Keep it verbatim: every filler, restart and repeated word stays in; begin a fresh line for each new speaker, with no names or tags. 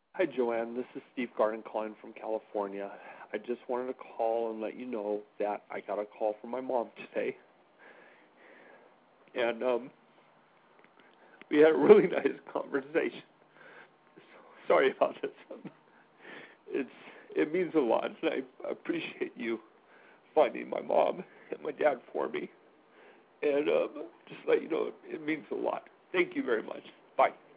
Hi, Joanne. This is Steve Garden calling from California. I just wanted to call and let you know that I got a call from my mom today, and um, we had a really nice conversation. Sorry about this. It's it means a lot, and I appreciate you finding my mom and my dad for me. And um, just let you know, it means a lot. Thank you very much. Bye.